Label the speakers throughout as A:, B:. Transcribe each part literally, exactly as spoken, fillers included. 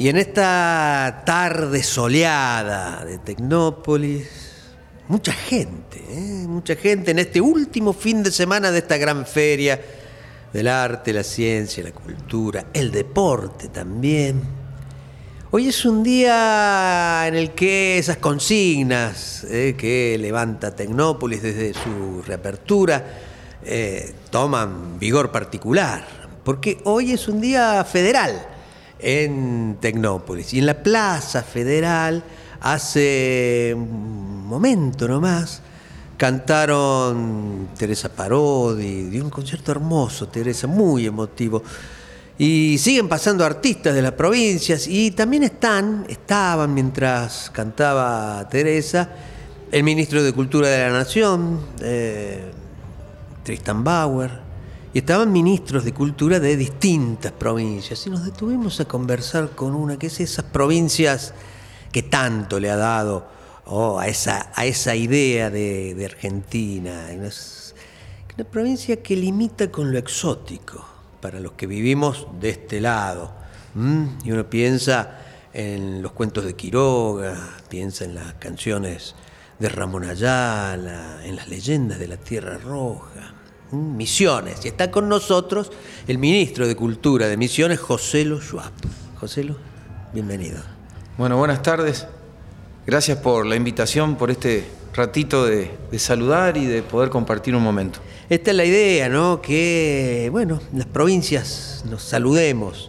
A: Y en esta tarde soleada de Tecnópolis, mucha gente, ¿eh? mucha gente en este último fin de semana de esta gran feria del arte, la ciencia, la cultura, el deporte también. Hoy es un día en el que esas consignas eh, que levanta Tecnópolis desde su reapertura eh, toman vigor particular, porque hoy es un día federal en Tecnópolis. Y en la Plaza Federal, hace un momento nomás, cantaron Teresa Parodi, dio un concierto hermoso, Teresa, muy emotivo. Y siguen pasando artistas de las provincias y también están, estaban mientras cantaba Teresa, el ministro de Cultura de la Nación, eh, Tristan Bauer, y estaban ministros de Cultura de distintas provincias. Y nos detuvimos a conversar con una que es esas provincias que tanto le ha dado oh, a, esa, a esa idea de, de Argentina. Una, una provincia que limita con lo exótico para los que vivimos de este lado. ¿Mm? Y uno piensa en los cuentos de Quiroga, piensa en las canciones de Ramón Ayala, en las leyendas de la Tierra Roja. Misiones, y está con nosotros el ministro de Cultura de Misiones, Joselo Schwab. Joselo, bienvenido.
B: Bueno, buenas tardes. Gracias por la invitación, por este ratito de, de saludar y de poder compartir un momento.
A: Esta es la idea, ¿no? Que, bueno, las provincias nos saludemos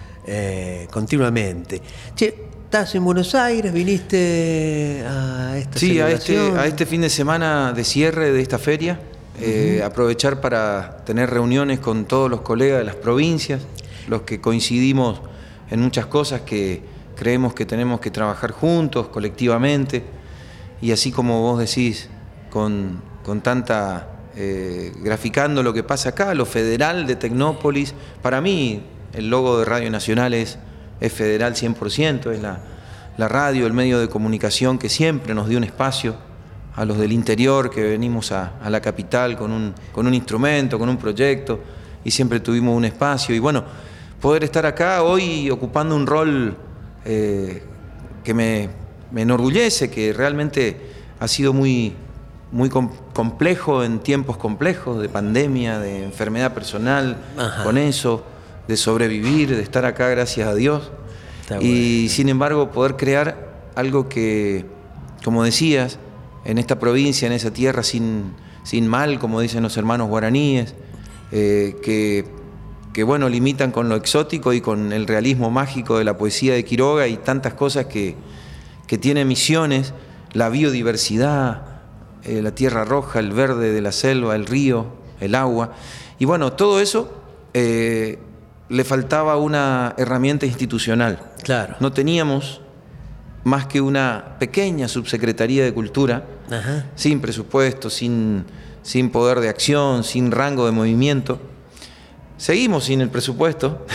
A: eh, continuamente. Che, ¿estás en Buenos Aires? ¿Viniste a esta
B: Sí, a
A: celebración?
B: este, a este fin de semana de cierre de esta feria. Eh, uh-huh. Aprovechar para tener reuniones con todos los colegas de las provincias, los que coincidimos en muchas cosas que creemos que tenemos que trabajar juntos, colectivamente, y así como vos decís, con, con tanta, eh, graficando lo que pasa acá, lo federal de Tecnópolis. Para mí el logo de Radio Nacional es, es federal cien por ciento, es la, la radio, el medio de comunicación que siempre nos dio un espacio a los del interior que venimos a, a la capital con un, con un instrumento, con un proyecto, y siempre tuvimos un espacio. Y bueno, poder estar acá hoy ocupando un rol eh, que me, me enorgullece, que realmente ha sido muy, muy com- complejo en tiempos complejos de pandemia, de enfermedad personal. Ajá. Con eso, de sobrevivir, de estar acá gracias a Dios. Está y bueno. Sin embargo poder crear algo que, como decías, en esta provincia, en esa tierra sin, sin mal, como dicen los hermanos guaraníes, eh, que, que bueno, limitan con lo exótico y con el realismo mágico de la poesía de Quiroga y tantas cosas que, que tiene Misiones, la biodiversidad, eh, la tierra roja, el verde de la selva, el río, el agua. Y bueno, todo eso eh, le faltaba una herramienta institucional.
A: Claro.
B: No teníamos más que una pequeña subsecretaría de Cultura, ajá, sin presupuesto, sin, sin poder de acción, sin rango de movimiento. Seguimos sin el presupuesto,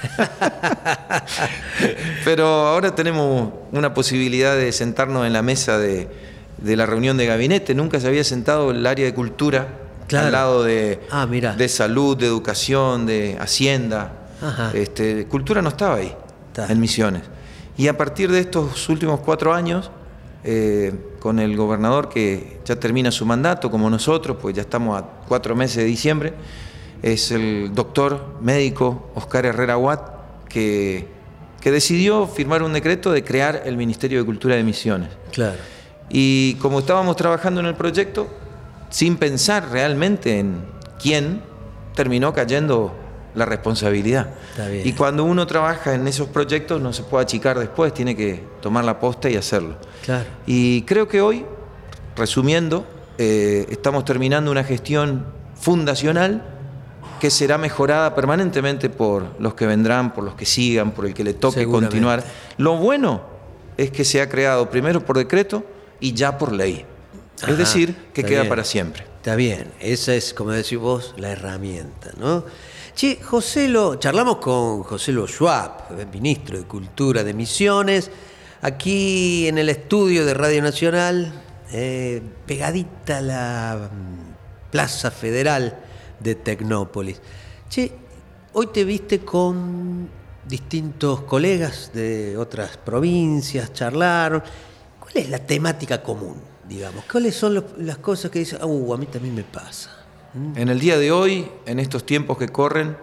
B: pero ahora tenemos una posibilidad de sentarnos en la mesa de, de la reunión de gabinete. Nunca se había sentado el área de Cultura, claro, al lado de, ah, de salud, de educación, de hacienda. Ajá. Este, Cultura no estaba ahí, está en Misiones. Y a partir de estos últimos cuatro años, eh, con el gobernador que ya termina su mandato, como nosotros, pues ya estamos a cuatro meses de diciembre, es el doctor médico Oscar Herrera Watt, que, que decidió firmar un decreto de crear el Ministerio de Cultura de Misiones. Claro. Y como estábamos trabajando en el proyecto, sin pensar realmente en quién, terminó cayendo la responsabilidad. Está bien. Y cuando uno trabaja en esos proyectos no se puede achicar después, tiene que tomar la posta y hacerlo. Claro. Y creo que hoy, resumiendo, eh, estamos terminando una gestión fundacional que será mejorada permanentemente por los que vendrán, por los que sigan, por el que le toque continuar. Lo bueno es que se ha creado primero por decreto y ya por ley. Ajá, es decir, que queda bien, para siempre.
A: Está bien, esa es, como decís vos, la herramienta, ¿no? Che, Joselo, charlamos con Joselo Schwab, ministro de Cultura de Misiones, aquí en el estudio de Radio Nacional, eh, pegadita a la Plaza Federal de Tecnópolis. Che, hoy te viste con distintos colegas de otras provincias, charlaron. ¿Cuál es la temática común, digamos? ¿Cuáles son los, las cosas que dicen, uh, a mí también me pasa? ¿Mm?
B: En el día de hoy, en estos tiempos que corren,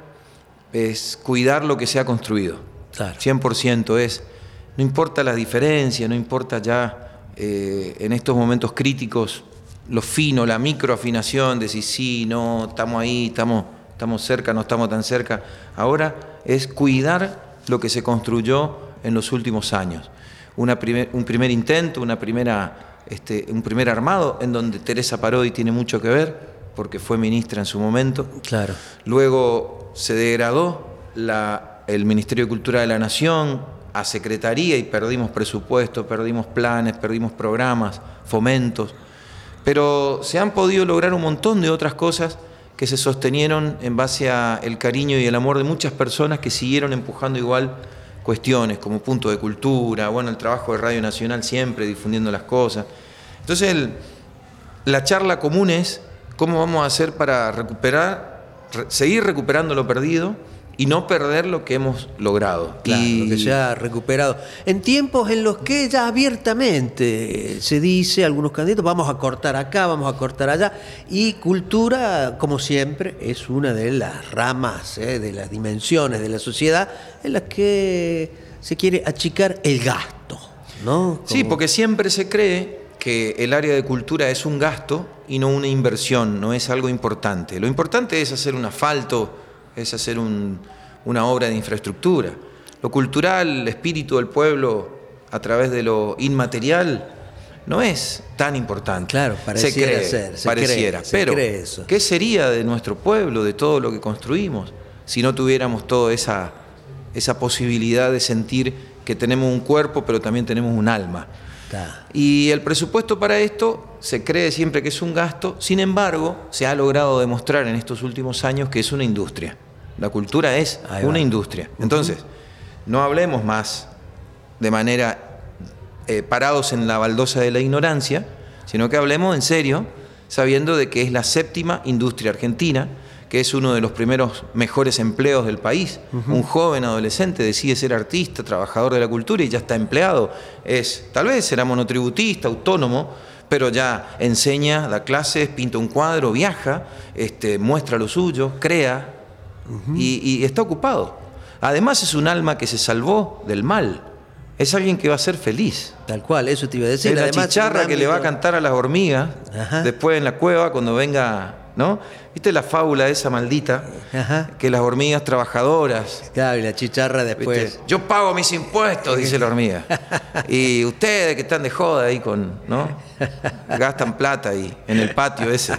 B: es cuidar lo que se ha construido.
A: Claro.
B: cien por ciento es, no importa las diferencias, no importa ya eh, en estos momentos críticos, lo fino, la microafinación, decir sí, no, estamos ahí, estamos, estamos cerca, no estamos tan cerca. Ahora es cuidar lo que se construyó en los últimos años. Una primer, un primer intento, una primera, este, un primer armado en donde Teresa Parodi tiene mucho que ver, porque fue ministra en su momento.
A: Claro.
B: Luego se degradó la, el Ministerio de Cultura de la Nación a Secretaría y perdimos presupuesto, perdimos planes, perdimos programas, fomentos. Pero se han podido lograr un montón de otras cosas que se sostenieron en base al cariño y el amor de muchas personas que siguieron empujando igual cuestiones como Punto de Cultura, bueno, el trabajo de Radio Nacional siempre difundiendo las cosas. Entonces, el, la charla común es cómo vamos a hacer para recuperar, re, seguir recuperando lo perdido y no perder lo que hemos logrado.
A: Claro,
B: y...
A: lo que se ha recuperado. En tiempos en los que ya abiertamente se dice, algunos candidatos, vamos a cortar acá, vamos a cortar allá, y cultura, como siempre, es una de las ramas, eh, de las dimensiones de la sociedad en las que se quiere achicar el gasto, ¿no? Como...
B: Sí, porque siempre se cree que el área de cultura es un gasto y no una inversión, no es algo importante. Lo importante es hacer un asfalto, es hacer un, una obra de infraestructura. Lo cultural, el espíritu del pueblo a través de lo inmaterial no es tan importante.
A: Claro, pareciera
B: se cree,
A: ser, se
B: pareciera.
A: cree, se
B: Pero,
A: cree eso.
B: ¿qué sería de nuestro pueblo, de todo lo que construimos, si no tuviéramos toda esa, esa posibilidad de sentir que tenemos un cuerpo, pero también tenemos un alma?
A: Está.
B: Y el presupuesto para esto se cree siempre que es un gasto, sin embargo, se ha logrado demostrar en estos últimos años que es una industria. La cultura es
A: Ahí
B: una
A: va.
B: industria. Entonces, no hablemos más de manera eh, parados en la baldosa de la ignorancia, sino que hablemos en serio, sabiendo de que es la séptima industria argentina, que es uno de los primeros mejores empleos del país. Uh-huh. Un joven adolescente decide ser artista, trabajador de la cultura y ya está empleado. Es, tal vez será monotributista, autónomo, pero ya enseña, da clases, pinta un cuadro, viaja, este, muestra lo suyo, crea, uh-huh. y, y está ocupado. Además es un alma que se salvó del mal. Es alguien que va a ser feliz.
A: Tal cual, eso te iba a decir.
B: Es la
A: Además,
B: chicharra que le va a cantar a las hormigas. Ajá. Después en la cueva cuando venga, ¿no? ¿Viste la fábula esa maldita? Ajá. Que las hormigas trabajadoras.
A: Claro, y la chicharra después.
B: ¿Viste? Yo pago mis impuestos, dice la hormiga. Y ustedes que están de joda ahí con, ¿no? Gastan plata ahí en el patio ese.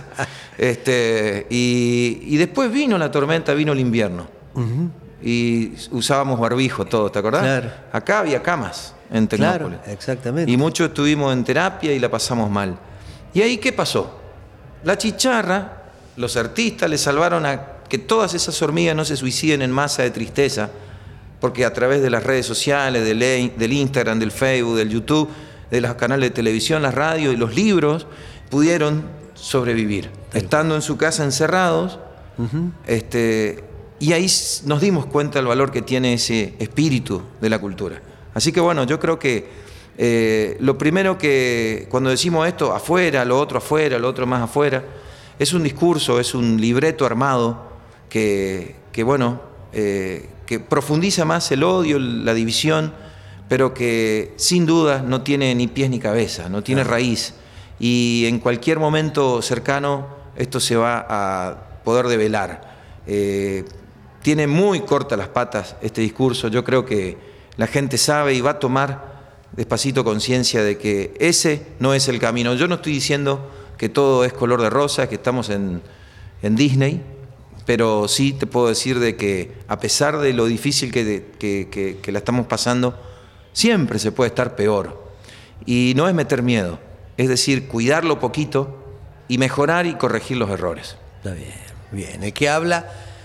B: Este, y, y después vino la tormenta, vino el invierno. Uh-huh. Y usábamos barbijo todos, ¿te acordás?
A: Claro.
B: Acá había camas en Tecnópolis.
A: Claro, exactamente.
B: Y muchos estuvimos en terapia y la pasamos mal. ¿Y ahí qué pasó? La chicharra, los artistas le salvaron a que todas esas hormigas no se suiciden en masa de tristeza, porque a través de las redes sociales, del, del Instagram, del Facebook, del YouTube, de los canales de televisión, la radio y los libros, pudieron sobrevivir. Estando en su casa encerrados, uh-huh. este... Y ahí nos dimos cuenta del valor que tiene ese espíritu de la cultura. Así que bueno, yo creo que eh, lo primero que, cuando decimos esto, afuera, lo otro afuera, lo otro más afuera, es un discurso, es un libreto armado que, que bueno, eh, que profundiza más el odio, la división, pero que sin duda no tiene ni pies ni cabeza, no tiene raíz. Y en cualquier momento cercano esto se va a poder develar. Eh, Tiene muy cortas las patas este discurso. Yo creo que la gente sabe y va a tomar despacito conciencia de que ese no es el camino. Yo no estoy diciendo que todo es color de rosa, que estamos en, en Disney, pero sí te puedo decir de que a pesar de lo difícil que, que, que, que la estamos pasando, siempre se puede estar peor. Y no es meter miedo, es decir, cuidarlo poquito y mejorar y corregir los errores.
A: Está bien, bien. El que habla...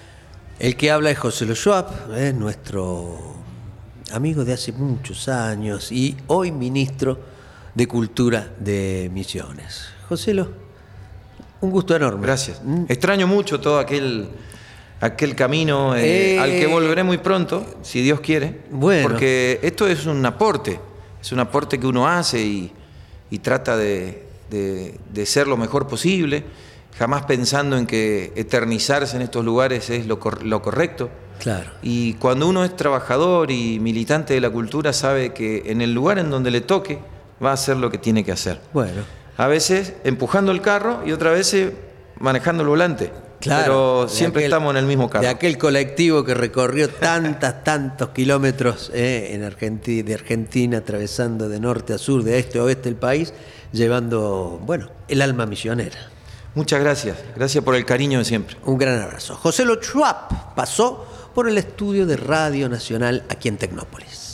A: El que habla es José Lo Schwab, ¿eh? Nuestro amigo de hace muchos años y hoy ministro de Cultura de Misiones. José Lo, un gusto enorme.
B: Gracias. ¿Mm? Extraño mucho todo aquel, aquel camino eh,
A: Eh.
B: al que volveré muy pronto, si Dios quiere.
A: Bueno.
B: Porque esto es un aporte, es un aporte que uno hace y, y trata de, de, de ser lo mejor posible, jamás pensando en que eternizarse en estos lugares es lo, cor- lo correcto.
A: Claro.
B: Y cuando uno es trabajador y militante de la cultura, sabe que en el lugar en donde le toque va a hacer lo que tiene que hacer.
A: Bueno.
B: A veces empujando el carro y otras veces manejando el volante.
A: Claro,
B: Pero
A: de
B: siempre
A: aquel-
B: estamos en el mismo carro.
A: De aquel colectivo que recorrió tantas, tantos kilómetros eh, en Argentina, de Argentina, atravesando de norte a sur, de este a oeste el país, llevando, bueno, el alma misionera.
B: Muchas gracias. Gracias por el cariño de siempre.
A: Un gran abrazo. José Lo Schwab pasó por el estudio de Radio Nacional aquí en Tecnópolis.